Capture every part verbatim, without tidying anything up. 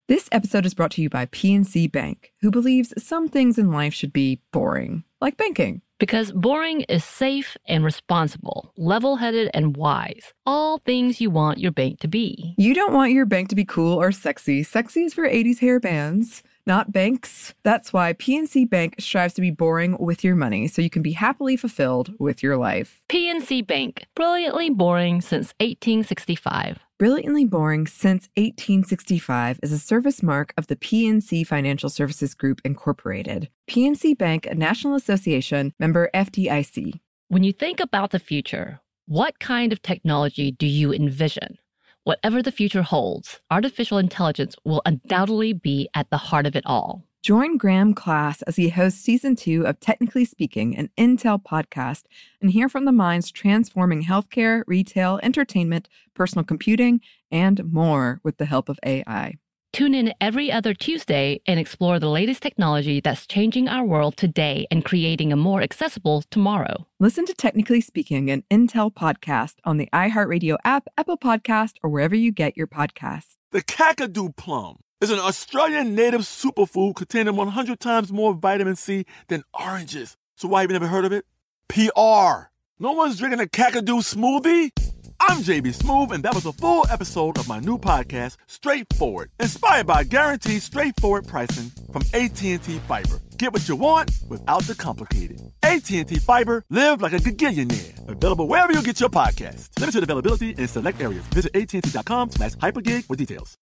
This episode is brought to you by P N C Bank, who believes some things in life should be boring, like banking. Because boring is safe and responsible, level-headed and wise. All things you want your bank to be. You don't want your bank to be cool or sexy. Sexy is for eighties hair bands, not banks. That's why P N C Bank strives to be boring with your money, so you can be happily fulfilled with your life. P N C Bank, brilliantly boring since eighteen sixty-five. Brilliantly Boring Since eighteen sixty-five is a service mark of the P N C Financial Services Group, Incorporated. P N C Bank, a National Association, member F D I C. When you think about the future, what kind of technology do you envision? Whatever the future holds, artificial intelligence will undoubtedly be at the heart of it all. Join Graham Class as he hosts season two of Technically Speaking, an Intel podcast, and hear from the minds transforming healthcare, retail, entertainment, personal computing, and more with the help of A I. Tune in every other Tuesday and explore the latest technology that's changing our world today and creating a more accessible tomorrow. Listen to Technically Speaking, an Intel podcast on the iHeartRadio app, Apple Podcast, or wherever you get your podcasts. The Kakadu plum is an Australian native superfood containing one hundred times more vitamin C than oranges. So why have you never heard of it? P R. No one's drinking a Kakadu smoothie? I'm J B Smoove, and that was a full episode of my new podcast, Straightforward, inspired by guaranteed straightforward pricing from A T and T Fiber. Get what you want without the complicated. A T and T Fiber, live like a gigillionaire. Available wherever you get your podcasts. Limited availability in select areas. Visit att.com slash hypergig for details.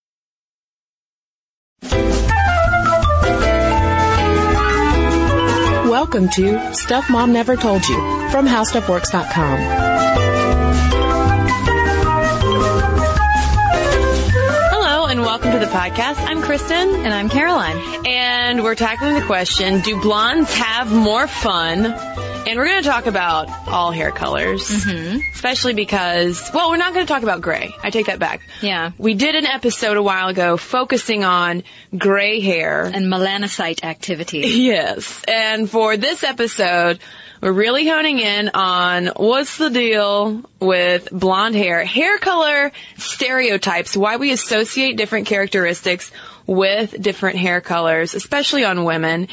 Welcome to Stuff Mom Never Told You from How Stuff Works dot com. Hello and welcome to the podcast. I'm Kristen. And I'm Caroline. And we're tackling the question, do blondes have more fun? And we're going to talk about all hair colors, mm-hmm. especially because, well, we're not going to talk about gray. I take that back. Yeah. We did an episode a while ago focusing on gray hair. And melanocyte activity. Yes. And for this episode, we're really honing in on what's the deal with blonde hair, hair color stereotypes, why we associate different characteristics with different hair colors, especially on women,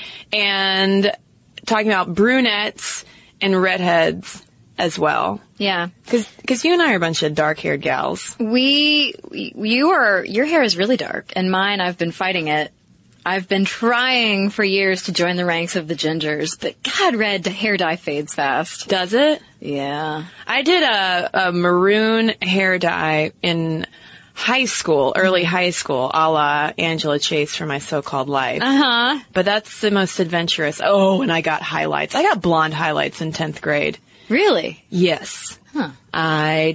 and talking about brunettes and redheads as well. Yeah. Cause, cause you and I are a bunch of dark-haired gals. We, you are, your hair is really dark, and mine, I've been fighting it. I've been trying for years to join the ranks of the gingers, but God, red hair dye fades fast. Does it? Yeah. I did a, a maroon hair dye in high school, early high school, a la Angela Chase for My So-Called Life. Uh-huh. But that's the most adventurous. Oh, and I got highlights. I got blonde highlights in tenth grade. Really? Yes. Huh. I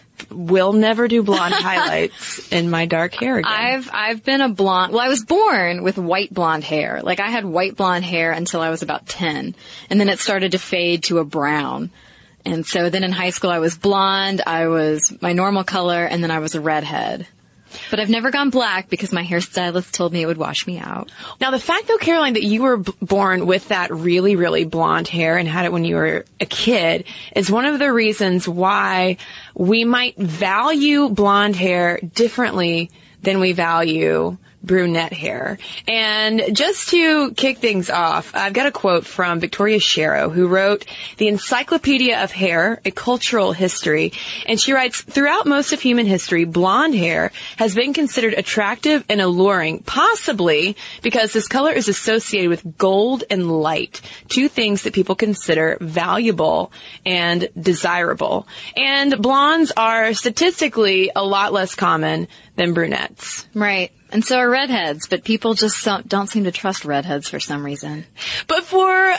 will never do blonde highlights in my dark hair again. I've, I've been a blonde, well, I was born with white blonde hair. Like, I had white blonde hair until I was about ten. And then it started to fade to a brown. And so then in high school I was blonde, I was my normal color, and then I was a redhead. But I've never gone black because my hairstylist told me it would wash me out. Now, the fact, though, Caroline, that you were b- born with that really, really blonde hair and had it when you were a kid is one of the reasons why we might value blonde hair differently than we value brunette hair. And just to kick things off, I've got a quote from Victoria Sharrow, who wrote The Encyclopedia of Hair, A Cultural History. And she writes, throughout most of human history, blonde hair has been considered attractive and alluring, possibly because this color is associated with gold and light, two things that people consider valuable and desirable. And blondes are statistically a lot less common than brunettes. Right. And so are redheads, but people just don't, don't seem to trust redheads for some reason. But for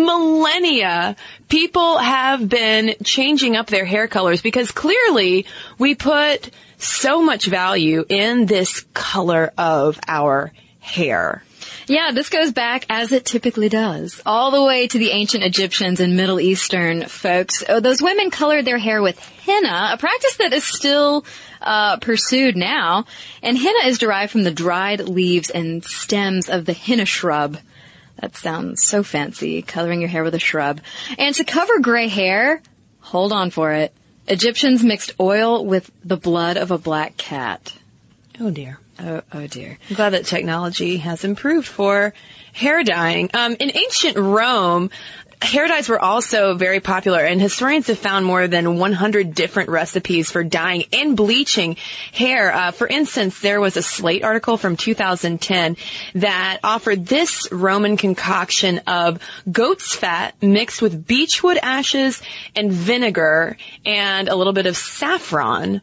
millennia, people have been changing up their hair colors because clearly we put so much value in this color of our hair. Yeah, this goes back, as it typically does, all the way to the ancient Egyptians and Middle Eastern folks. Oh, those women colored their hair with henna, a practice that is still uh pursued now. And henna is derived from the dried leaves and stems of the henna shrub. That sounds so fancy, coloring your hair with a shrub. And to cover gray hair, hold on for it, Egyptians mixed oil with the blood of a black cat. Oh, dear. Oh, oh dear. I'm glad that technology has improved for hair dyeing. Um, in ancient Rome, hair dyes were also very popular, and historians have found more than one hundred different recipes for dyeing and bleaching hair. Uh, for instance, there was a Slate article from two thousand ten that offered this Roman concoction of goat's fat mixed with beechwood ashes and vinegar and a little bit of saffron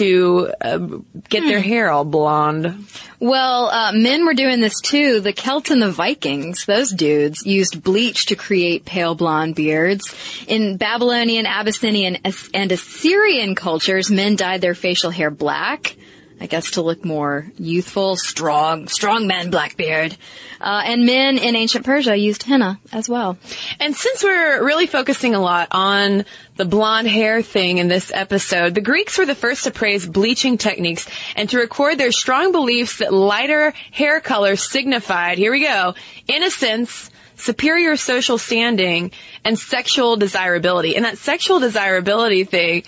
to uh, get their hair all blonde. Well, uh, men were doing this too. The Celts and the Vikings, those dudes, used bleach to create pale blonde beards. In Babylonian, Abyssinian, and Assyrian cultures, men dyed their facial hair black, I guess to look more youthful, strong, strong men, black beard. Uh, and men in ancient Persia used henna as well. And since we're really focusing a lot on the blonde hair thing in this episode, the Greeks were the first to praise bleaching techniques and to record their strong beliefs that lighter hair color signified, here we go, innocence, superior social standing, and sexual desirability. And that sexual desirability thing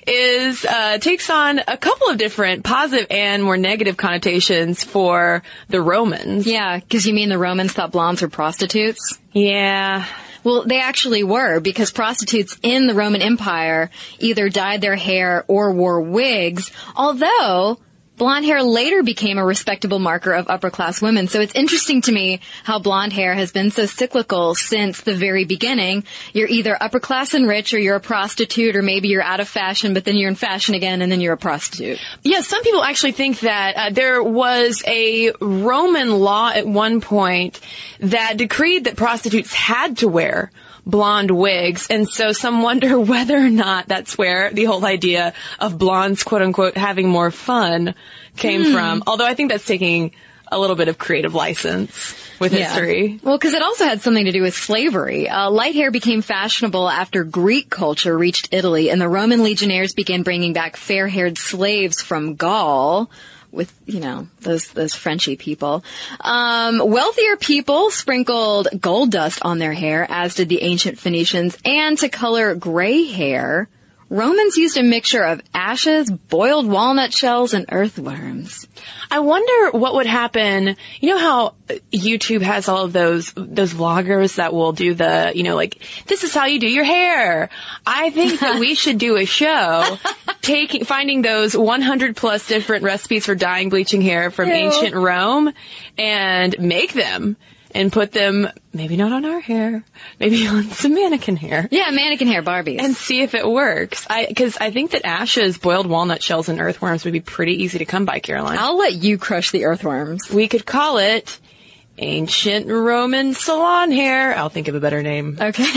is uh takes on a couple of different positive and more negative connotations for the Romans. Yeah, because you mean the Romans thought blondes were prostitutes? Yeah. Well, they actually were, because prostitutes in the Roman Empire either dyed their hair or wore wigs, although blonde hair later became a respectable marker of upper-class women. So it's interesting to me how blonde hair has been so cyclical since the very beginning. You're either upper-class and rich, or you're a prostitute, or maybe you're out of fashion, but then you're in fashion again, and then you're a prostitute. Yeah, some people actually think that uh, there was a Roman law at one point that decreed that prostitutes had to wear blonde wigs, and so some wonder whether or not that's where the whole idea of blondes, quote-unquote, having more fun came mm. from. Although I think that's taking a little bit of creative license with yeah. history. Well, because it also had something to do with slavery. Uh, light hair became fashionable after Greek culture reached Italy, and the Roman legionnaires began bringing back fair-haired slaves from Gaul, with, you know, those, those Frenchy people. Um, wealthier people sprinkled gold dust on their hair, as did the ancient Phoenicians, and to color gray hair, Romans used a mixture of ashes, boiled walnut shells, and earthworms. I wonder what would happen. You know how YouTube has all of those those vloggers that will do the, you know, like, this is how you do your hair. I think that we should do a show taking finding those one hundred plus different recipes for dyeing, bleaching hair from Ew. ancient Rome and make them. And put them, maybe not on our hair, maybe on some mannequin hair. Yeah, mannequin hair Barbies. And see if it works. I, cause I think that ashes, boiled walnut shells, and earthworms would be pretty easy to come by, Caroline. I'll let you crush the earthworms. We could call it ancient Roman salon hair. I'll think of a better name. Okay.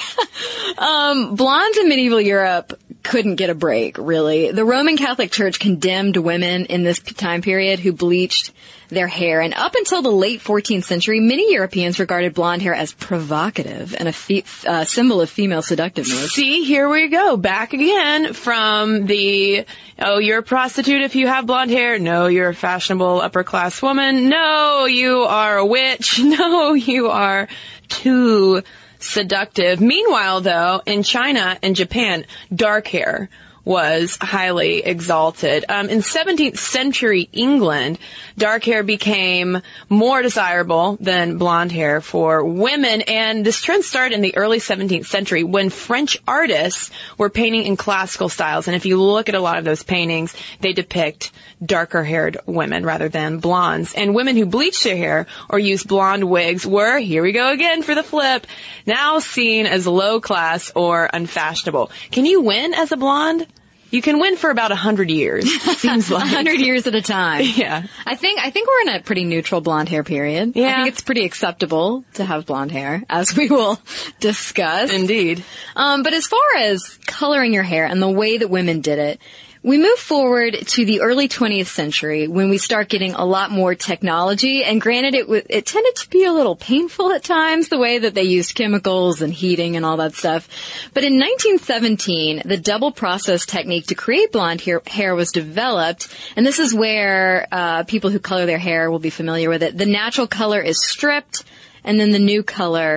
um, blondes in medieval Europe couldn't get a break, really. The Roman Catholic Church condemned women in this time period who bleached their hair, and up until the late fourteenth century, many Europeans regarded blonde hair as provocative and a fe- uh, symbol of female seductiveness. See, here we go, back again from the, oh, you're a prostitute if you have blonde hair. No, you're a fashionable upper-class woman. No, you are a witch. No, you are too seductive. Meanwhile, though, in China and Japan, dark hair was highly exalted. Um, in seventeenth century England, dark hair became more desirable than blonde hair for women, and this trend started in the early seventeenth century when French artists were painting in classical styles. And if you look at a lot of those paintings, they depict darker-haired women rather than blondes. And women who bleached their hair or used blonde wigs were, here we go again for the flip, now seen as low-class or unfashionable. Can you win as a blonde? You can win for about a hundred years, it seems like. A hundred years at a time. Yeah. I think, I think we're in a pretty neutral blonde hair period. Yeah. I think it's pretty acceptable to have blonde hair, as we will discuss. Indeed. Um, but as far as coloring your hair and the way that women did it, we move forward to the early twentieth century when we start getting a lot more technology. And granted, it w- it tended to be a little painful at times, the way that they used chemicals and heating and all that stuff. But in nineteen seventeen, the double process technique to create blonde hair, hair was developed. And this is where uh people who color their hair will be familiar with it. The natural color is stripped, and then the new color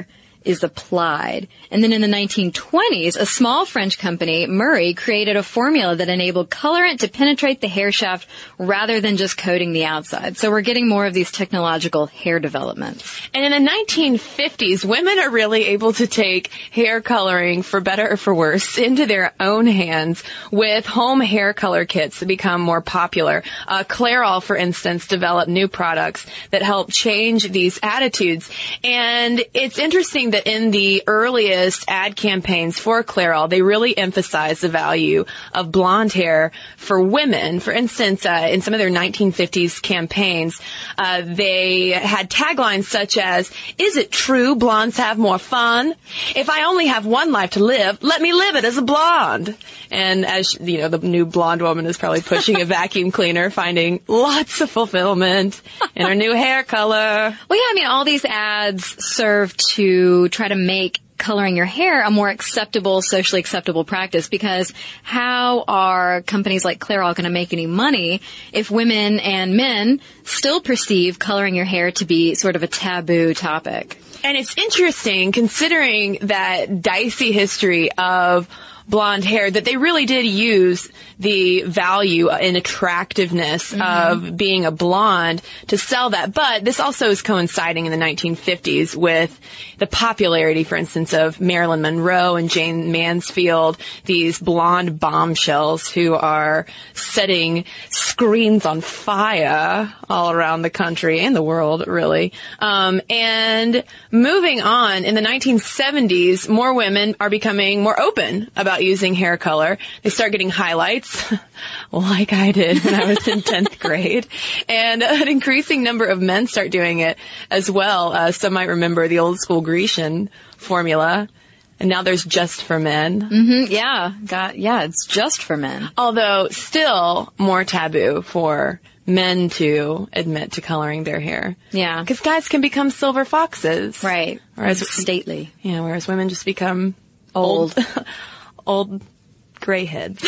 is applied. And then in the nineteen twenties, a small French company, Murray, created a formula that enabled colorant to penetrate the hair shaft rather than just coating the outside. So we're getting more of these technological hair developments. And in the nineteen fifties, women are really able to take hair coloring, for better or for worse, into their own hands with home hair color kits that become more popular. Uh, Clairol, for instance, developed new products that help change these attitudes. And it's interesting that in the earliest ad campaigns for Clairol, they really emphasize the value of blonde hair for women. For instance, uh, in some of their nineteen fifties campaigns, uh, they had taglines such as, "Is it true blondes have more fun? If I only have one life to live, let me live it as a blonde." And as, you know, the new blonde woman is probably pushing a vacuum cleaner, finding lots of fulfillment in her new hair color. Well, yeah, I mean, all these ads serve to try to make coloring your hair a more acceptable, socially acceptable practice, because how are companies like Clairol going to make any money if women and men still perceive coloring your hair to be sort of a taboo topic? And it's interesting, considering that dicey history of blonde hair, that they really did use the value and attractiveness mm-hmm. of being a blonde to sell that. But this also is coinciding in the nineteen fifties with the popularity, for instance, of Marilyn Monroe and Jane Mansfield, these blonde bombshells who are setting screens on fire all around the country and the world, really. Um, and moving on, in the nineteen seventies, more women are becoming more open about using hair color. They start getting highlights, like I did when I was in tenth grade. And an increasing number of men start doing it as well. Uh, some might remember the old school Grecian formula. And now there's just for men. Mm-hmm, yeah, got, yeah, it's just for men. Although still more taboo for men to admit to coloring their hair. Yeah. Because guys can become silver foxes. Right. Whereas, stately. Yeah, whereas women just become old. Old. Old gray heads.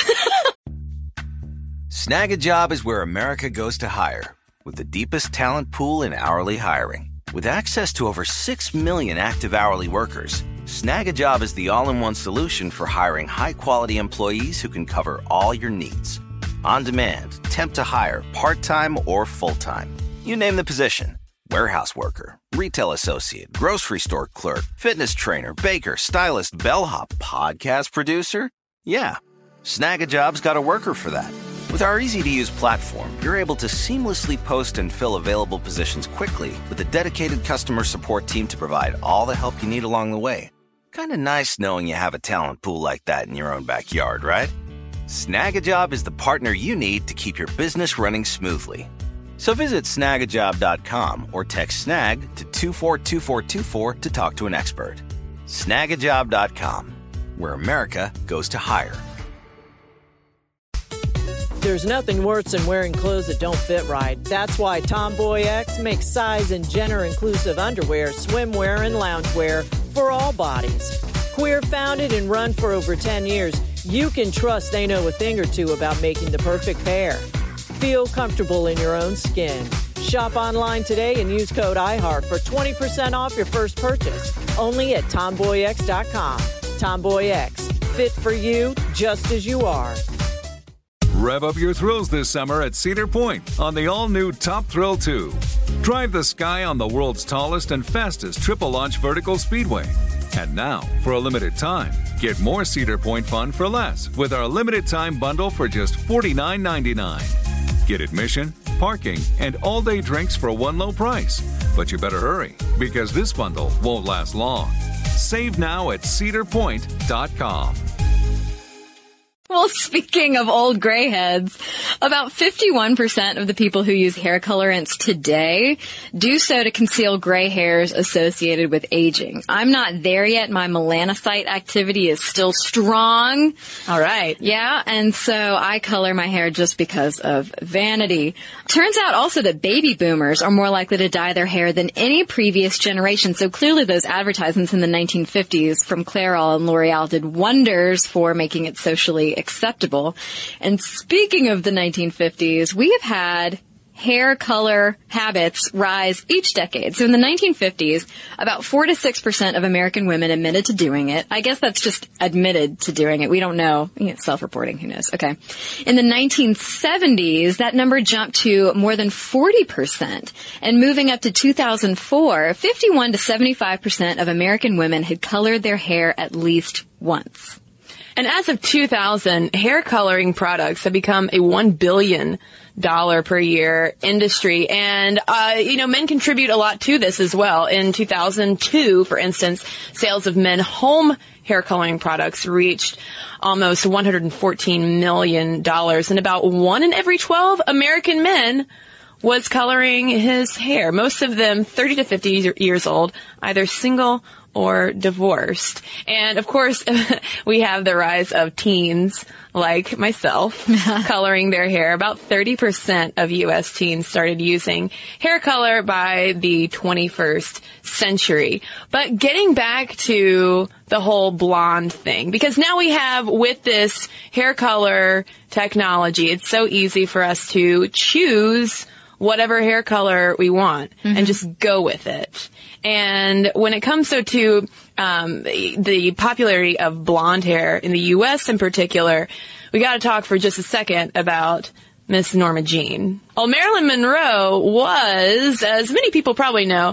Snag a Job is where America goes to hire, with the deepest talent pool in hourly hiring. With access to over six million active hourly workers, Snag a Job is the all-in-one solution for hiring high-quality employees who can cover all your needs. On demand, temp to hire, part-time or full-time. You name the position. Warehouse worker, retail associate, grocery store clerk, fitness trainer, baker, stylist, bellhop, podcast producer. Yeah, Snag a Job's got a worker for that. With our easy-to-use platform, you're able to seamlessly post and fill available positions quickly with a dedicated customer support team to provide all the help you need along the way. Kind of nice knowing you have a talent pool like that in your own backyard, right? Snag a Job is the partner you need to keep your business running smoothly. So visit snag a job dot com or text SNAG to two four two four two four to talk to an expert. snag a job dot com, where America goes to hire. There's nothing worse than wearing clothes that don't fit right. That's why Tomboy X makes size and gender-inclusive underwear, swimwear, and loungewear for all bodies. Queer founded and run for over ten years, you can trust they know a thing or two about making the perfect pair. Feel comfortable in your own skin. Shop online today and use code iHeart for twenty percent off your first purchase. Only at tomboy x dot com. Tomboy X. Fit for you just as you are. Rev up your thrills this summer at Cedar Point on the all-new Top Thrill two. Drive the sky on the world's tallest and fastest triple-launch vertical speedway. And now, for a limited time, get more Cedar Point fun for less with our limited-time bundle for just forty-nine ninety-nine. Get admission, parking, and all-day drinks for one low price. But you better hurry, because this bundle won't last long. Save now at cedar point dot com. Well, speaking of old gray heads, about fifty-one percent of the people who use hair colorants today do so to conceal gray hairs associated with aging. I'm not there yet. My melanocyte activity is still strong. All right. Yeah, and so I color my hair just because of vanity. Turns out also that baby boomers are more likely to dye their hair than any previous generation. So clearly those advertisements in the nineteen fifties from Clairol and L'Oreal did wonders for making it socially acceptable. And speaking of the nineteen fifties, we have had hair color habits rise each decade. So in the nineteen fifties, about four to six percent of American women admitted to doing it. I guess that's just admitted to doing it. We don't know. You know, self-reporting, who knows? Okay. In the nineteen seventies, that number jumped to more than forty percent. And moving up to two thousand four, fifty-one to seventy-five percent of American women had colored their hair at least once. And as of two thousand, hair coloring products have become a one billion dollars per year industry. And, uh, you know, men contribute a lot to this as well. In two thousand two, for instance, sales of men home hair coloring products reached almost one hundred fourteen million dollars. And about one in every twelve American men was coloring his hair. Most of them thirty to fifty years old, either single or divorced. And of course, we have the rise of teens like myself coloring their hair. About thirty percent of U S teens started using hair color by the twenty-first century. But getting back to the whole blonde thing, because now we have, with this hair color technology, it's so easy for us to choose whatever hair color we want mm-hmm. and just go with it. And when it comes so to um, the popularity of blonde hair in the U S in particular, we got to talk for just a second about Miss Norma Jean. Well, Marilyn Monroe was, as many people probably know,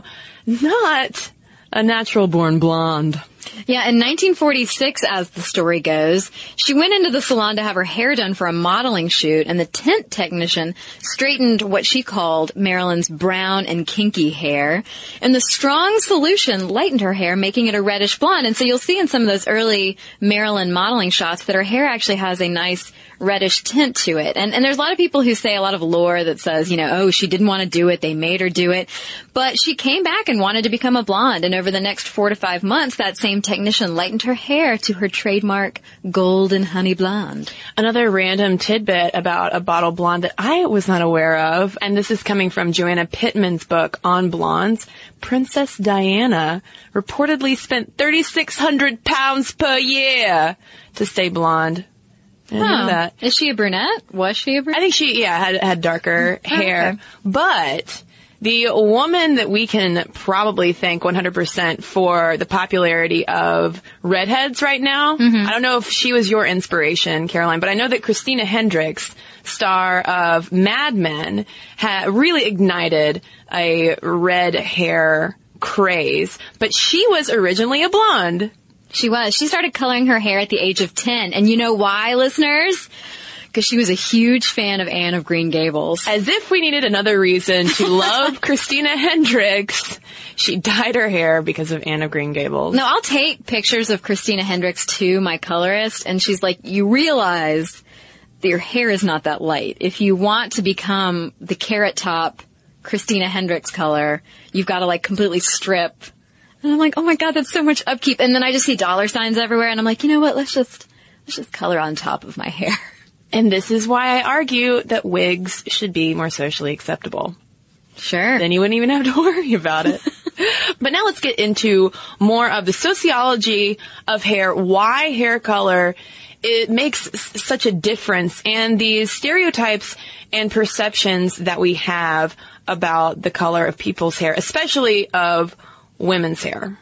not a natural-born blonde. Yeah, in nineteen forty-six, as the story goes, she went into the salon to have her hair done for a modeling shoot, and the tint technician straightened what she called Marilyn's brown and kinky hair. And the strong solution lightened her hair, making it a reddish blonde. And so you'll see in some of those early Marilyn modeling shots that her hair actually has a nice reddish tint to it. And, and there's a lot of people who say a lot of lore that says, you know, oh, she didn't want to do it, they made her do it. But she came back and wanted to become a blonde. And over the next four to five months, that same technician lightened her hair to her trademark golden honey blonde. Another random tidbit about a bottle blonde that I was not aware of, and this is coming from Joanna Pittman's book on blondes. Princess Diana reportedly spent three thousand six hundred pounds per year to stay blonde. I didn't huh. know that. Is she a brunette? Was she a brunette? I think she, yeah, had, had darker oh, hair. Okay. But the woman that we can probably thank one hundred percent for the popularity of redheads right now, mm-hmm. I don't know if she was your inspiration, Caroline, but I know that Christina Hendricks, star of Mad Men, ha- really ignited a red hair craze. But she was originally a blonde. She was. She started coloring her hair at the age of ten. And you know why, listeners? Because she was a huge fan of Anne of Green Gables. As if we needed another reason to love Christina Hendricks. She dyed her hair because of Anne of Green Gables. No, I'll take pictures of Christina Hendricks to my colorist, and she's like, you realize that your hair is not that light. If you want to become the Carrot Top Christina Hendricks color, you've got to like completely strip. And I'm like, oh my God, that's so much upkeep. And then I just see dollar signs everywhere, and I'm like, you know what? Let's just, let's just color on top of my hair. And this is why I argue that wigs should be more socially acceptable. Sure. Then you wouldn't even have to worry about it. But now let's get into more of the sociology of hair, why hair color it makes s- such a difference, and these stereotypes and perceptions that we have about the color of people's hair, especially of women's hair.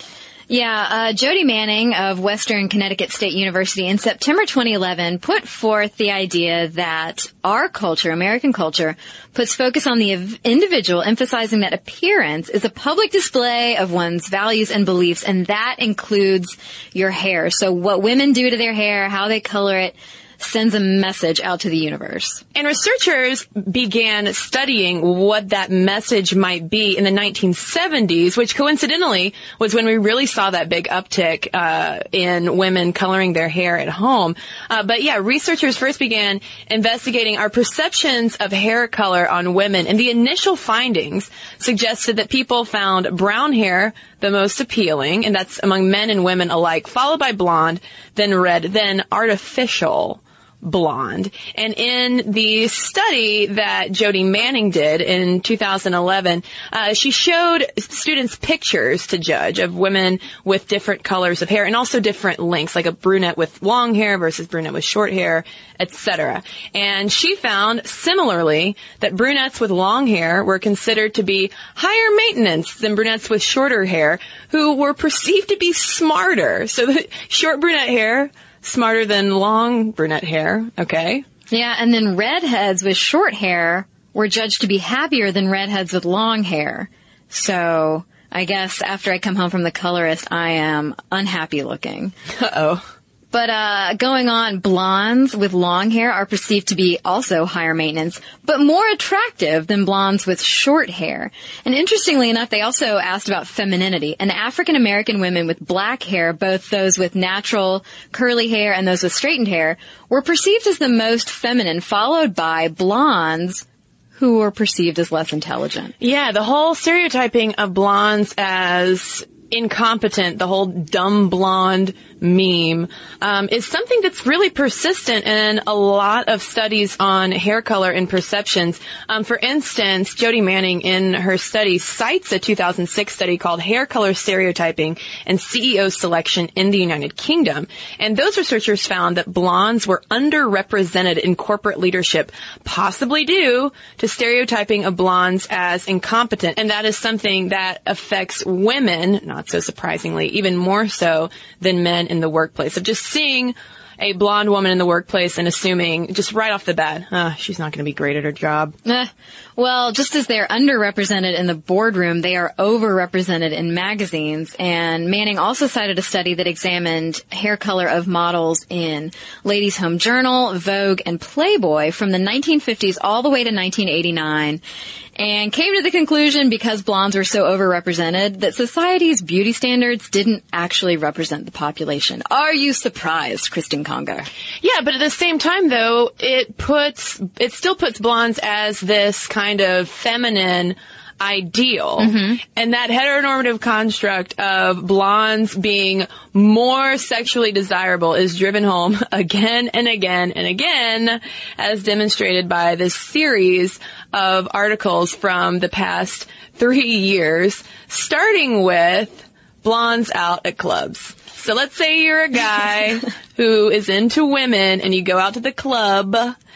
Yeah, uh, Jody Manning of Western Connecticut State University in September twenty eleven put forth the idea that our culture, American culture, puts focus on the individual, emphasizing that appearance is a public display of one's values and beliefs, and that includes your hair. So what women do to their hair, how they color it, sends a message out to the universe. And researchers began studying what that message might be in the nineteen seventies, which coincidentally was when we really saw that big uptick uh in women coloring their hair at home. Uh, but yeah, researchers first began investigating our perceptions of hair color on women, and the initial findings suggested that people found brown hair the most appealing, and that's among men and women alike, followed by blonde, then red, then artificial blonde. And in the study that Jody Manning did in two thousand eleven, uh, she showed students pictures to judge of women with different colors of hair and also different lengths, like a brunette with long hair versus brunette with short hair, et cetera. And she found, similarly, that brunettes with long hair were considered to be higher maintenance than brunettes with shorter hair, who were perceived to be smarter. So the short brunette hair, smarter than long brunette hair, okay? Yeah, and then redheads with short hair were judged to be happier than redheads with long hair. So I guess after I come home from the colorist, I am unhappy looking. Uh-oh. But uh going on, blondes with long hair are perceived to be also higher maintenance, but more attractive than blondes with short hair. And interestingly enough, they also asked about femininity. And African American women with black hair, both those with natural curly hair and those with straightened hair, were perceived as the most feminine, followed by blondes who were perceived as less intelligent. Yeah, the whole stereotyping of blondes as incompetent, the whole dumb blonde meme, um, is something that's really persistent in a lot of studies on hair color and perceptions. Um, for instance, Jody Manning in her study cites a two thousand six study called Hair Color Stereotyping and C E O Selection in the United Kingdom. And those researchers found that blondes were underrepresented in corporate leadership, possibly due to stereotyping of blondes as incompetent. And that is something that affects women, not so surprisingly, even more so than men in the workplace. Of just seeing a blonde woman in the workplace and assuming just right off the bat, uh, she's not going to be great at her job. Eh, well, just as they're underrepresented in the boardroom, they are overrepresented in magazines. And Manning also cited a study that examined hair color of models in Ladies' Home Journal, Vogue, and Playboy from the nineteen fifties all the way to nineteen eighty-nine. And came to the conclusion, because blondes were so overrepresented, that society's beauty standards didn't actually represent the population. Are you surprised, Kristen Conger? Yeah, but at the same time, though, it puts, it still puts blondes as this kind of feminine ideal. Mm-hmm. And that heteronormative construct of blondes being more sexually desirable is driven home again and again and again, as demonstrated by this series of articles from the past three years, starting with blondes out at clubs. So let's say you're a guy who is into women and you go out to the club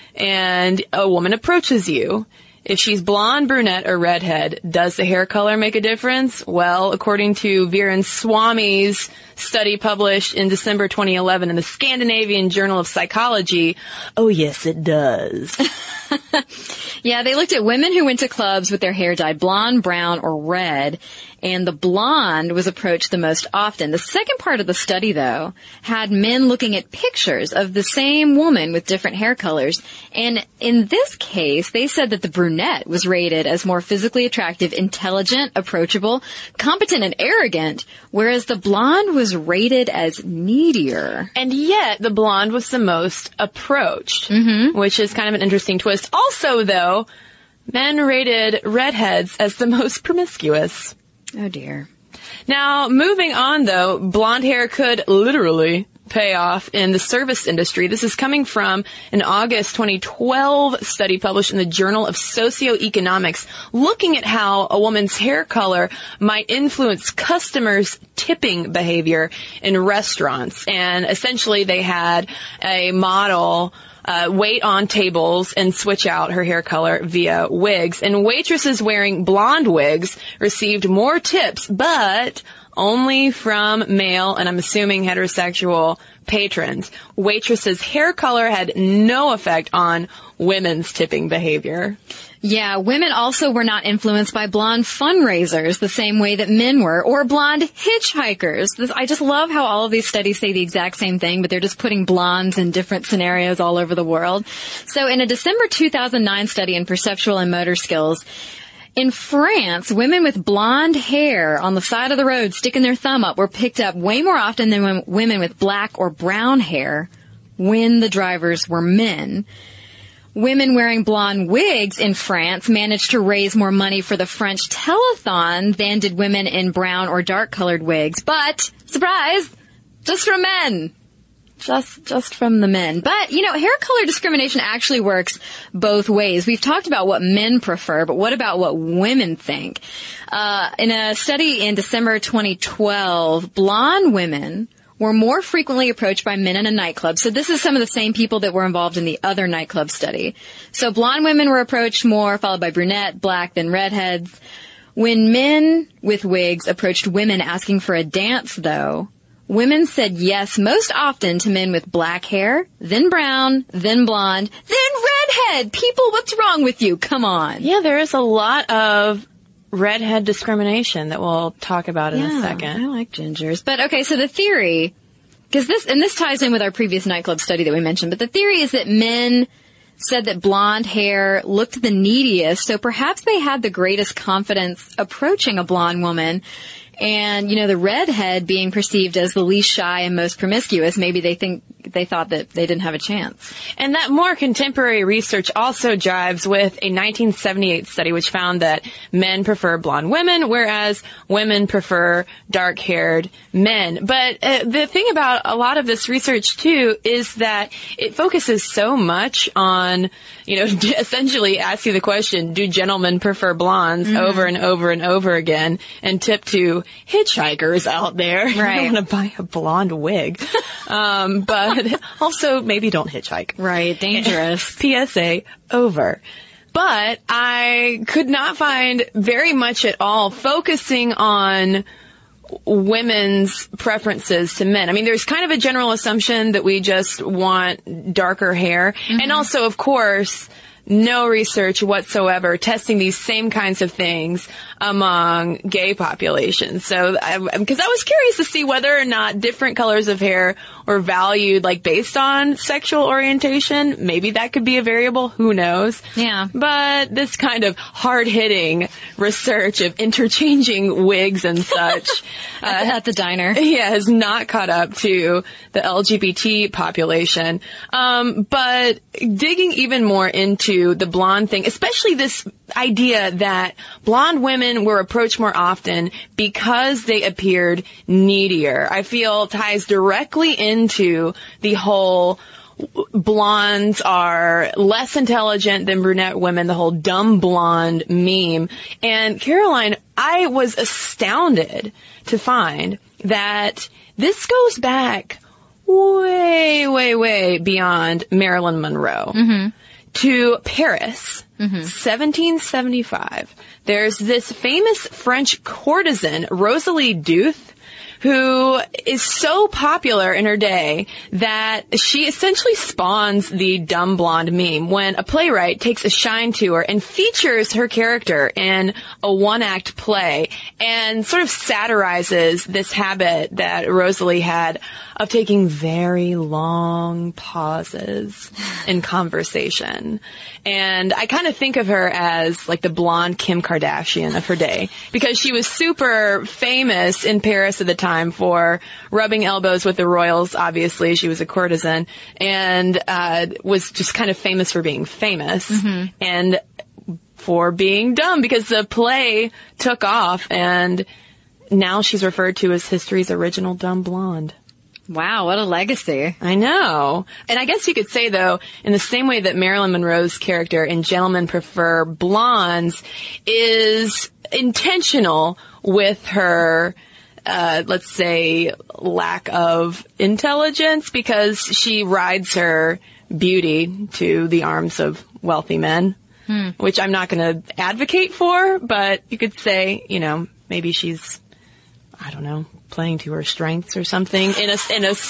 and a woman approaches you. If she's blonde, brunette, or redhead, does the hair color make a difference? Well, according to Viren Swami's study published in December twenty eleven in the Scandinavian Journal of Psychology, oh yes, it does. Yeah, they looked at women who went to clubs with their hair dyed blonde, brown, or red, and the blonde was approached the most often. The second part of the study, though, had men looking at pictures of the same woman with different hair colors. And in this case, they said that the brunette was rated as more physically attractive, intelligent, approachable, competent, and arrogant, whereas the blonde was rated as needier. And yet, the blonde was the most approached, mm-hmm. which is kind of an interesting twist. Also, though, men rated redheads as the most promiscuous. Oh, dear. Now, moving on, though, blonde hair could literally pay off in the service industry. This is coming from an August twenty twelve study published in the Journal of Socioeconomics, looking at how a woman's hair color might influence customers' tipping behavior in restaurants. And essentially, they had a model Uh, wait on tables and switch out her hair color via wigs. And waitresses wearing blonde wigs received more tips, but only from male, and I'm assuming heterosexual, patrons. Waitresses' hair color had no effect on women's tipping behavior. Yeah, women also were not influenced by blonde fundraisers the same way that men were, or blonde hitchhikers. This, I just love how all of these studies say the exact same thing, but they're just putting blondes in different scenarios all over the world. So in a December two thousand nine study in perceptual and motor skills, in France, women with blonde hair on the side of the road sticking their thumb up were picked up way more often than women with black or brown hair when the drivers were men. Women wearing blonde wigs in France managed to raise more money for the French telethon than did women in brown or dark-colored wigs. But, surprise, just from men. just just from the men. But, you know, hair color discrimination actually works both ways. We've talked about what men prefer, but what about what women think? Uh, in a study in December twenty twelve, blonde women were more frequently approached by men in a nightclub. So this is some of the same people that were involved in the other nightclub study. So blonde women were approached more, followed by brunette, black, then redheads. When men with wigs approached women asking for a dance, though, women said yes most often to men with black hair, then brown, then blonde, then redhead. People, what's wrong with you? Come on. Yeah, there is a lot of redhead discrimination that we'll talk about in yeah, a second. I like gingers. But okay, so the theory, because this, and this ties in with our previous nightclub study that we mentioned, but the theory is that men said that blonde hair looked the neediest, so perhaps they had the greatest confidence approaching a blonde woman. And, you know, the redhead being perceived as the least shy and most promiscuous, maybe they think, they thought that they didn't have a chance. And that more contemporary research also jives with a nineteen seventy-eight study which found that men prefer blonde women, whereas women prefer dark-haired men. But uh, the thing about a lot of this research, too, is that it focuses so much on, you know, essentially asking the question, do gentlemen prefer blondes, mm-hmm. over and over and over again, and tip to hitchhikers out there. Right. I want to buy a blonde wig. um, but also maybe don't hitchhike. Right. Dangerous. P S A over. But I could not find very much at all focusing on women's preferences to men. I mean, there's kind of a general assumption that we just want darker hair. Mm-hmm. And also, of course, no research whatsoever testing these same kinds of things among gay populations. So, because I, I was curious to see whether or not different colors of hair were valued, like, based on sexual orientation. Maybe that could be a variable. Who knows? Yeah. But this kind of hard-hitting research of interchanging wigs and such uh, at the diner, yeah, has not caught up to the L G B T population. Um, but digging even more into the blonde thing, especially this idea that blonde women were approached more often because they appeared needier, I feel ties directly into the whole blondes are less intelligent than brunette women, the whole dumb blonde meme. And Caroline, I was astounded to find that this goes back way, way, way beyond Marilyn Monroe. Mm-hmm. To Paris, mm-hmm. seventeen seventy-five. There's this famous French courtesan, Rosalie Duth, who is so popular in her day that she essentially spawns the dumb blonde meme when a playwright takes a shine to her and features her character in a one-act play and sort of satirizes this habit that Rosalie had of taking very long pauses in conversation. And I kind of think of her as like the blonde Kim Kardashian of her day, because she was super famous in Paris at the time for rubbing elbows with the royals. Obviously, she was a courtesan, and uh was just kind of famous for being famous, mm-hmm. and for being dumb, because the play took off, and now she's referred to as history's original dumb blonde. Wow, what a legacy. I know. And I guess you could say, though, in the same way that Marilyn Monroe's character in Gentlemen Prefer Blondes is intentional with her, uh, let's say, lack of intelligence, because she rides her beauty to the arms of wealthy men, hmm. which I'm not going to advocate for, but you could say, you know, maybe she's, I don't know, playing to her strengths or something in a, in a,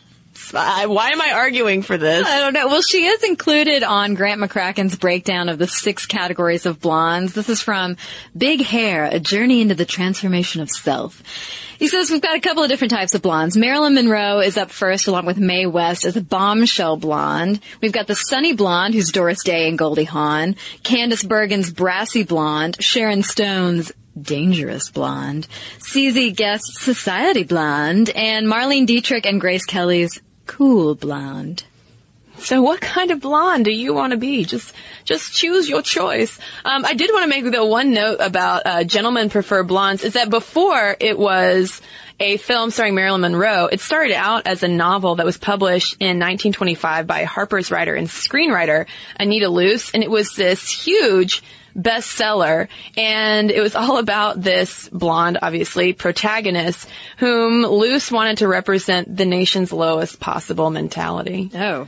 why am I arguing for this? I don't know. Well, she is included on Grant McCracken's breakdown of the six categories of blondes. This is from Big Hair, A Journey into the Transformation of Self. He says we've got a couple of different types of blondes. Marilyn Monroe is up first, along with Mae West as a bombshell blonde. We've got the sunny blonde, who's Doris Day and Goldie Hawn. Candice Bergen's brassy blonde. Sharon Stone's dangerous blonde. C Z Guest's society blonde. And Marlene Dietrich and Grace Kelly's cool blonde. So what kind of blonde do you want to be? Just, just choose your choice. Um, I did want to make the one note about, uh, Gentlemen Prefer Blondes is that before it was a film starring Marilyn Monroe, it started out as a novel that was published in nineteen twenty-five by Harper's writer and screenwriter Anita Luce, and it was this huge bestseller, and it was all about this blonde, obviously, protagonist whom Luce wanted to represent the nation's lowest possible mentality. Oh.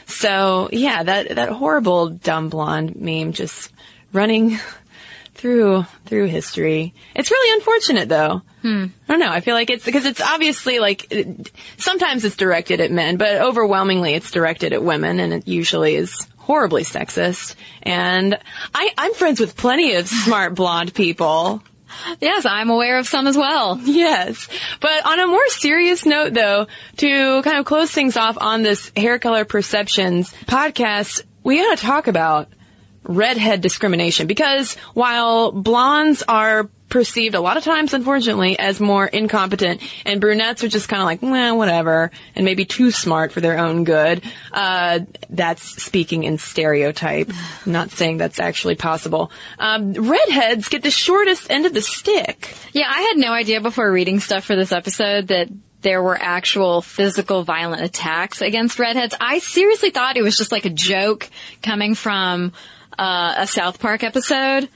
So, yeah, that that horrible dumb blonde meme just running through through history. It's really unfortunate, though. Hmm. I don't know. I feel like it's because it's obviously like it, sometimes it's directed at men, but overwhelmingly it's directed at women, and it usually is horribly sexist. And I, I'm friends with plenty of smart blonde people. Yes, I'm aware of some as well. Yes. But on a more serious note, though, to kind of close things off on this Hair Color Perceptions podcast, we gotta talk about redhead discrimination. Because while blondes are perceived a lot of times, unfortunately, as more incompetent, and brunettes are just kind of like, well, whatever, and maybe too smart for their own good. Uh, that's speaking in stereotype. I'm not saying that's actually possible. Um, redheads get the shortest end of the stick. Yeah, I had no idea before reading stuff for this episode that there were actual physical violent attacks against redheads. I seriously thought it was just like a joke coming from uh, a South Park episode.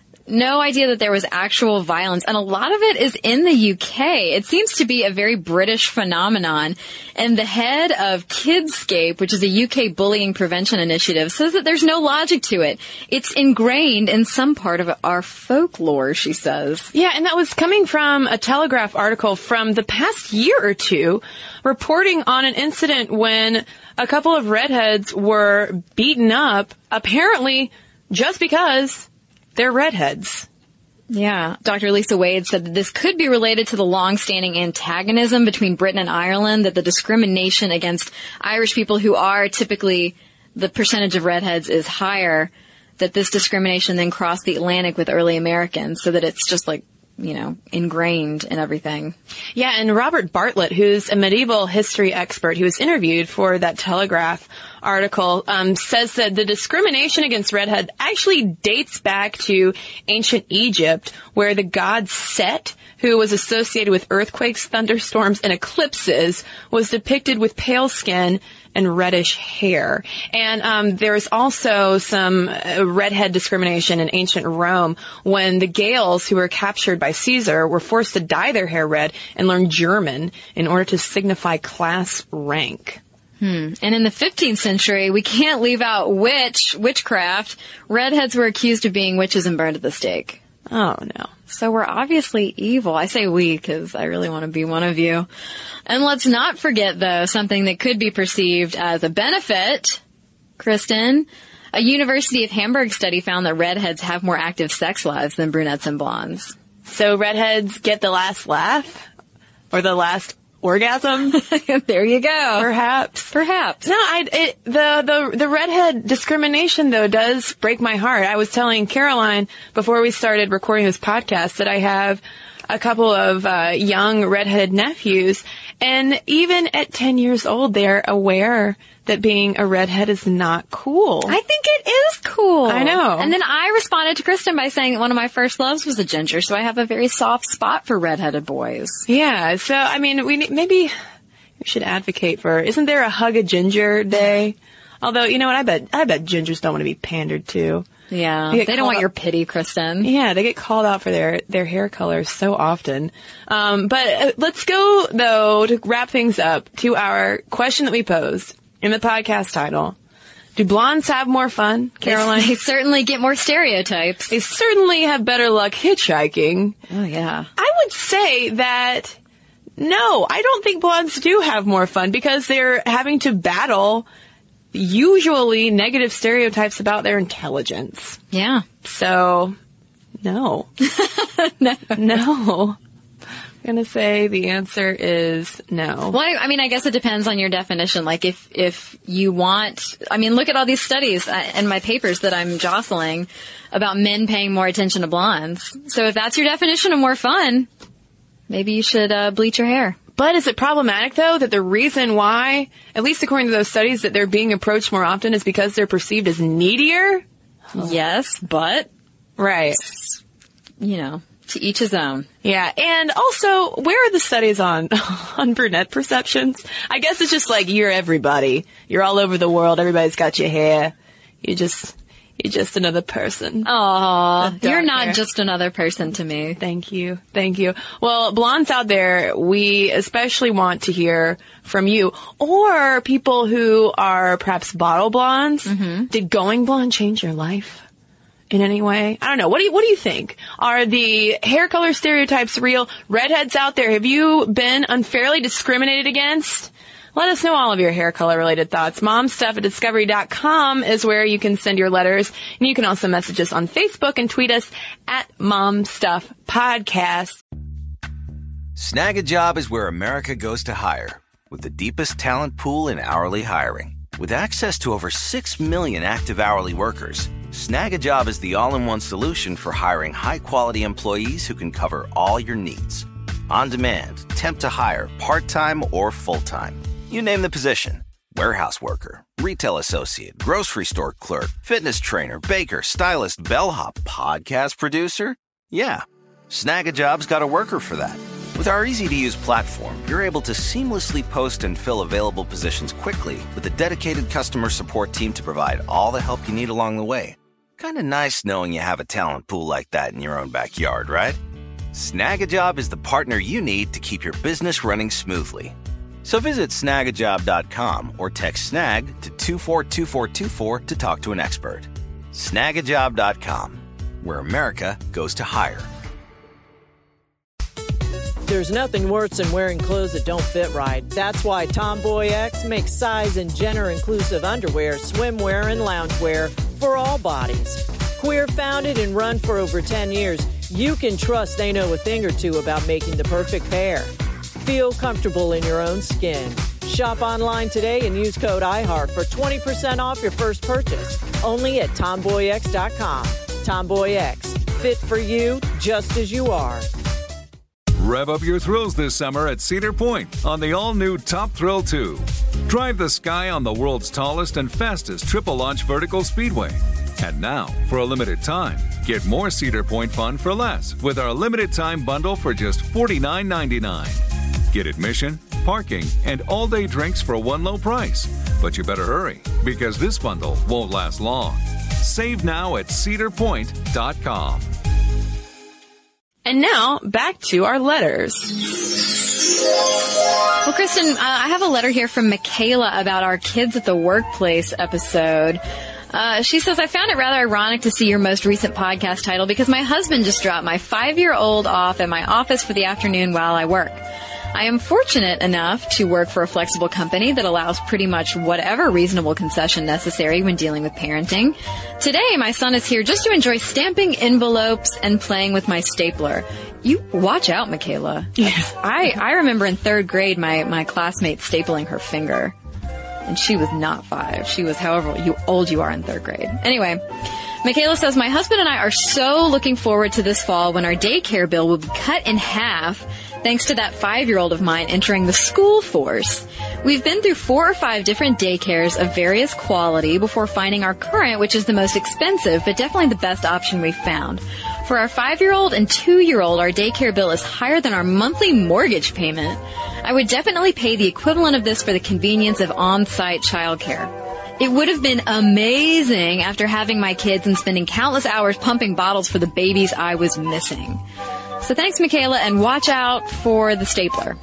No idea that there was actual violence, and a lot of it is in the U K. It seems to be a very British phenomenon, and the head of Kidscape, which is a U K bullying prevention initiative, says that there's no logic to it. It's ingrained in some part of our folklore, she says. Yeah, and that was coming from a Telegraph article from the past year or two, reporting on an incident when a couple of redheads were beaten up, apparently just because they're redheads. Yeah. Doctor Lisa Wade said that this could be related to the long-standing antagonism between Britain and Ireland, that the discrimination against Irish people who are typically, the percentage of redheads is higher, that this discrimination then crossed the Atlantic with early Americans, so that it's just like, you know, ingrained in everything. Yeah, and Robert Bartlett, who's a medieval history expert who was interviewed for that Telegraph article, um, says that the discrimination against redhead actually dates back to ancient Egypt, where the god Set, who was associated with earthquakes, thunderstorms, and eclipses, was depicted with pale skin and reddish hair. And um there's also some uh, redhead discrimination in ancient Rome when the Gauls, who were captured by Caesar, were forced to dye their hair red and learn German in order to signify class rank. Hmm. And in the fifteenth century, we can't leave out witch, witchcraft. Redheads were accused of being witches and burned at the stake. Oh, no. So we're obviously evil. I say we because I really want to be one of you. And let's not forget, though, something that could be perceived as a benefit. Kristen, a University of Hamburg study found that redheads have more active sex lives than brunettes and blondes. So redheads get the last laugh? Or the last orgasm? There you go. Perhaps. Perhaps. No, I, it, the, the, the redhead discrimination, though, does break my heart. I was telling Caroline before we started recording this podcast that I have a couple of uh, young redheaded nephews, and even at ten years old, they're aware that being a redhead is not cool. I think it is cool. I know. And then I responded to Kristen by saying that one of my first loves was a ginger, so I have a very soft spot for redheaded boys. Yeah, so, I mean, we maybe we should advocate for, isn't there a Hug a Ginger Day? Although, you know what, I bet I bet gingers don't want to be pandered to. Yeah, they, they don't want out, your pity, Kristen. Yeah, they get called out for their, their hair colors so often. Um, but uh, let's go, though, to wrap things up, to our question that we posed in the podcast title. Do blondes have more fun, Caroline? They, they certainly get more stereotypes. They certainly have better luck hitchhiking. Oh, yeah. I would say that, no, I don't think blondes do have more fun because they're having to battle usually negative stereotypes about their intelligence. Yeah. So, no. no. No. I'm going to say the answer is no. Well, I mean, I guess it depends on your definition. Like, if, if you want, I mean, look at all these studies and my papers that I'm jostling about men paying more attention to blondes. So if that's your definition of more fun, maybe you should uh, bleach your hair. But is it problematic, though, that the reason why, at least according to those studies, that they're being approached more often is because they're perceived as needier? Yes, but... Right. You know, to each his own. Yeah, and also, where are the studies on on brunette perceptions? I guess it's just like, you're everybody. You're all over the world. Everybody's got your hair. You just... You're just another person. Aw, you're not hair. just another person to me. Thank you. Thank you. Well, blondes out there, we especially want to hear from you, or people who are perhaps bottle blondes. Mm-hmm. Did going blonde change your life in any way? I don't know. What do you, what do you think? Are the hair color stereotypes real? Redheads out there, have you been unfairly discriminated against? Let us know all of your hair color related thoughts. momstuff at discovery dot com is where you can send your letters. And you can also message us on Facebook and tweet us at momstuffpodcast. Snag a Job is where America goes to hire, with the deepest talent pool in hourly hiring. With access to over six million active hourly workers, Snag a Job is the all-in-one solution for hiring high-quality employees who can cover all your needs. On demand, temp to hire, part-time or full-time. You name the position. Warehouse worker, retail associate, grocery store clerk, fitness trainer, baker, stylist, bellhop, podcast producer. Yeah, Snag a Job's got a worker for that. With our easy-to-use platform, you're able to seamlessly post and fill available positions quickly with a dedicated customer support team to provide all the help you need along the way. Kind of nice knowing you have a talent pool like that in your own backyard, right? Snag a Job is the partner you need to keep your business running smoothly. So visit snag a job dot com or text snag to two four two four two four to talk to an expert. snag a job dot com, where America goes to hire. There's nothing worse than wearing clothes that don't fit right. That's why Tomboy X makes size and gender-inclusive underwear, swimwear, and loungewear for all bodies. Queer founded and run for over ten years, you can trust they know a thing or two about making the perfect pair. Feel comfortable in your own skin. Shop online today and use code iHeart for twenty percent off your first purchase. Only at tomboy x dot com. Tomboy X, fit for you just as you are. Rev up your thrills this summer at Cedar Point on the all-new Top Thrill two. Drive the sky on the world's tallest and fastest triple-launch vertical speedway. And now, for a limited time, get more Cedar Point fun for less with our limited-time bundle for just forty-nine ninety-nine. Get admission, parking, and all-day drinks for one low price. But you better hurry, because this bundle won't last long. Save now at cedar point dot com. And now, back to our letters. Well, Kristen, uh, I have a letter here from Michaela about our Kids at the Workplace episode. Uh, she says, I found it rather ironic to see your most recent podcast title because my husband just dropped my five-year-old off at my office for the afternoon while I work. I am fortunate enough to work for a flexible company that allows pretty much whatever reasonable concession necessary when dealing with parenting. Today, my son is here just to enjoy stamping envelopes and playing with my stapler. You watch out, Michaela. Yes. I, I remember in third grade my, my classmate stapling her finger. And she was not five. She was however you, old you are in third grade. Anyway, Michaela says, my husband and I are so looking forward to this fall when our daycare bill will be cut in half thanks to that five-year-old of mine entering the school force. We've been through four or five different daycares of various quality before finding our current, which is the most expensive, but definitely the best option we've found. For our five-year-old and two-year-old, our daycare bill is higher than our monthly mortgage payment. I would definitely pay the equivalent of this for the convenience of on-site childcare. It would have been amazing after having my kids and spending countless hours pumping bottles for the babies I was missing. So thanks, Michaela, and watch out for the stapler.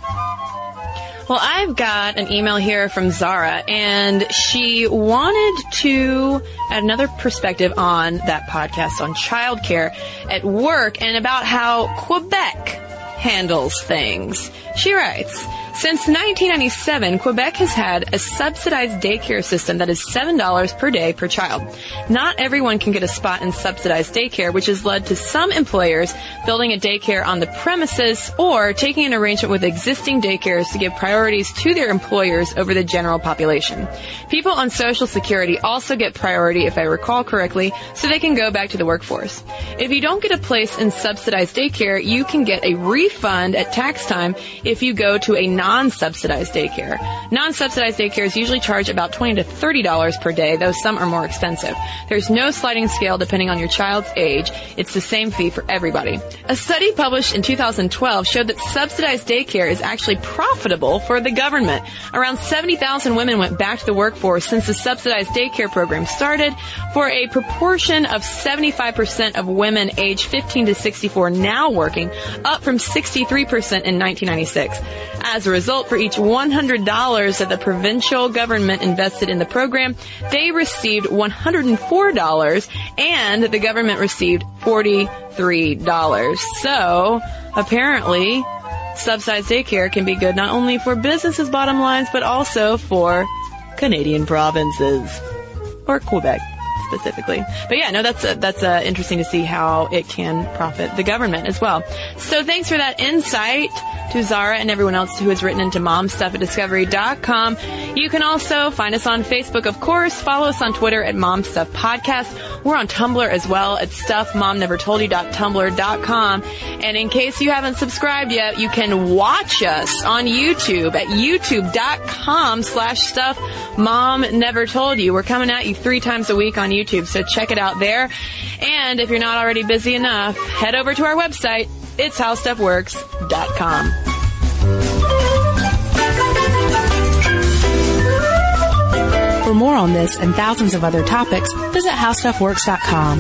Well, I've got an email here from Zara, and she wanted to add another perspective on that podcast on childcare at work and about how Quebec handles things. She writes, since nineteen ninety-seven, Quebec has had a subsidized daycare system that is seven dollars per day per child. Not everyone can get a spot in subsidized daycare, which has led to some employers building a daycare on the premises or taking an arrangement with existing daycares to give priorities to their employers over the general population. People on Social Security also get priority, if I recall correctly, so they can go back to the workforce. If you don't get a place in subsidized daycare, you can get a refund at tax time if you go to a non-subsidized daycare. Non-subsidized daycares usually charge about twenty to thirty dollars per day, though some are more expensive. There's no sliding scale depending on your child's age. It's the same fee for everybody. A study published in two thousand twelve showed that subsidized daycare is actually profitable for the government. Around seventy thousand women went back to the workforce since the subsidized daycare program started, for a proportion of seventy-five percent of women aged fifteen to sixty-four now working, up from sixty-three percent in nineteen ninety-six. As a result, for each one hundred dollars that the provincial government invested in the program, they received one hundred four dollars, and the government received forty-three dollars. So, apparently, subsidized daycare can be good not only for businesses' bottom lines, but also for Canadian provinces. Or Quebec, specifically. But yeah, no, that's uh, that's uh, interesting to see how it can profit the government as well. So thanks for that insight to Zara and everyone else who has written into momstuff at discovery dot com. You can also find us on Facebook, of course. Follow us on Twitter at momstuff podcast. We're on Tumblr as well at stuff mom never told you dot tumblr dot com. And in case you haven't subscribed yet, you can watch us on YouTube at youtube dot com slash stuff mom never told you. We're coming at you three times a week on YouTube, so check it out there. And if you're not already busy enough, head over to our website. It's how stuff works dot com. For more on this and thousands of other topics, visit how stuff works dot com.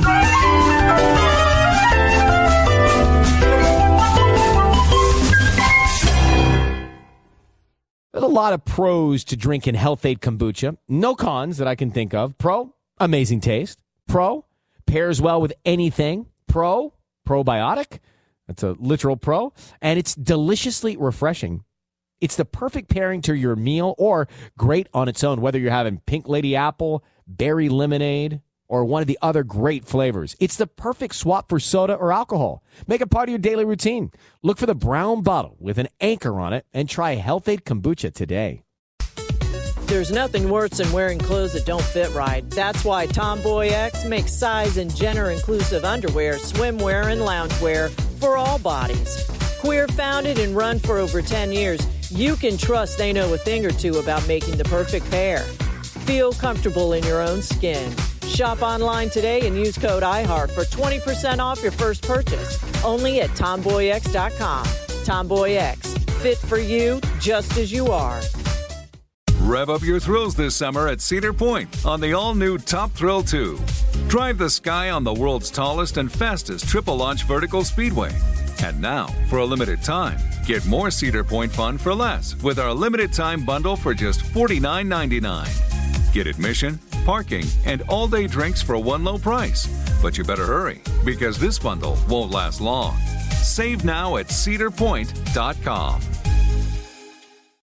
There's a lot of pros to drinking Health-Ade kombucha. No cons that I can think of. Pro, amazing taste. Pro, pairs well with anything. Pro, probiotic. That's a literal pro. And it's deliciously refreshing. It's the perfect pairing to your meal or great on its own, whether you're having pink lady apple, berry lemonade, or one of the other great flavors. It's the perfect swap for soda or alcohol. Make it part of your daily routine. Look for the brown bottle with an anchor on it and try Health-Ade kombucha today. There's nothing worse than wearing clothes that don't fit right. That's why Tomboy X makes size and gender-inclusive underwear, swimwear, and loungewear for all bodies. Queer founded and run for over ten years, you can trust they know a thing or two about making the perfect pair. Feel comfortable in your own skin. Shop online today and use code iHeart for twenty percent off your first purchase. Only at tomboy x dot com. Tomboy X, fit for you just as you are. Rev up your thrills this summer at Cedar Point on the all-new Top Thrill two. Drive the sky on the world's tallest and fastest triple-launch vertical speedway. And now, for a limited time, get more Cedar Point fun for less with our limited-time bundle for just forty-nine ninety-nine. Get admission, parking, and all-day drinks for one low price. But you better hurry, because this bundle won't last long. Save now at cedar point dot com.